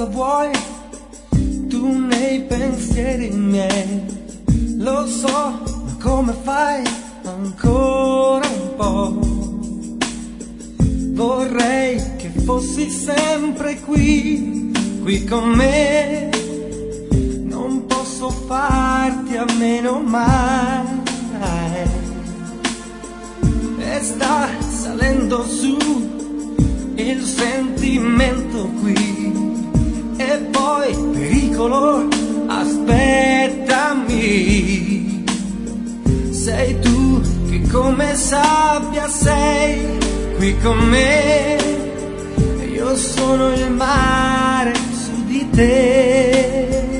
cosa vuoi tu nei pensieri miei? Lo so, ma come fai? Ancora un po'. Vorrei che fossi sempre qui con me. Non posso farti a meno mai. E sta salendo su il sentimento qui. E poi pericolo, aspettami. Sei tu che come sabbia sei qui con me. E io sono il mare su di te.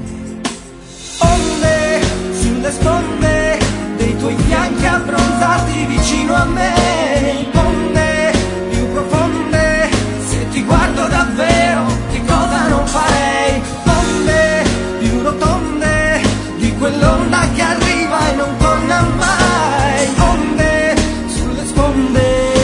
Onde sulle sponde dei tuoi fianchi abbronzati vicino a me. Onde più profonde, se ti guardo davvero che cosa non farei. Onde più rotonde di quell'onda che arriva e non torna mai. Onde sulle sponde.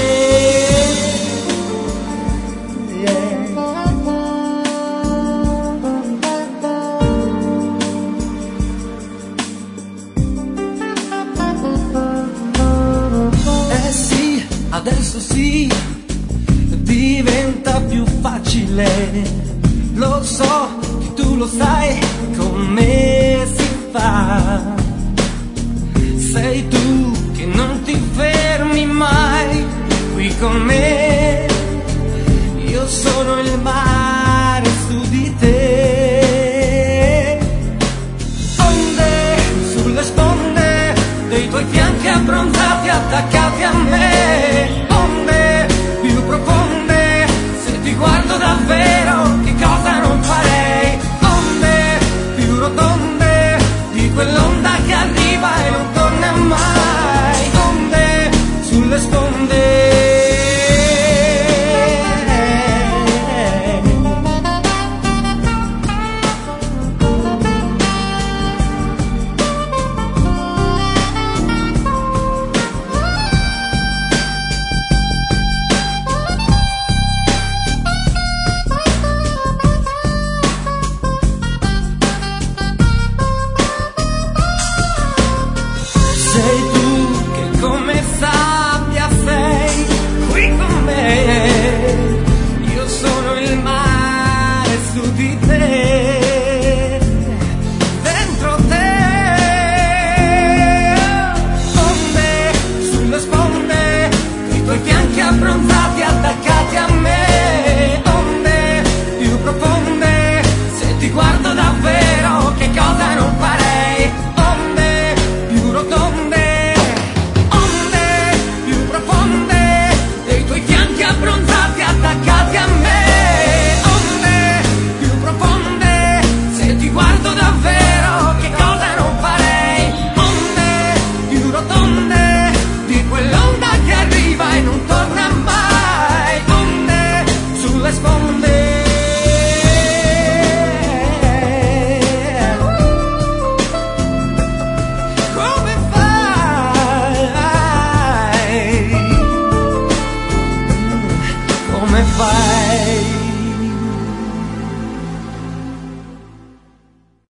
Adesso sì, diventa più facile. Lo so che tu lo sai come si fa. Sei tu che non ti fermi mai qui con me. Io sono il mare su di te. Onde sulle sponde dei tuoi fianchi abbronzati attaccati a me. Onde più profonde, se ti guardo davvero che cosa non farei. Onde più rotonde di quell'onda che arriva e non torna mai. Onde sulle sponde. Sei tu che come sabbia sei qui con me. Io sono il mare su di te, dentro te. Onde sulle sponde, i tuoi fianchi abbronzati attaccati a me. Onde più profonde, se ti guardo davvero che cosa non farei. Onde più rotonde, attaccati a me. Onde più profonde, se ti guardo davvero che cosa non farei. Onde più rotonde di quell'onda che arriva e non torna mai. Onde sulle sponde. Come fai? Come fai?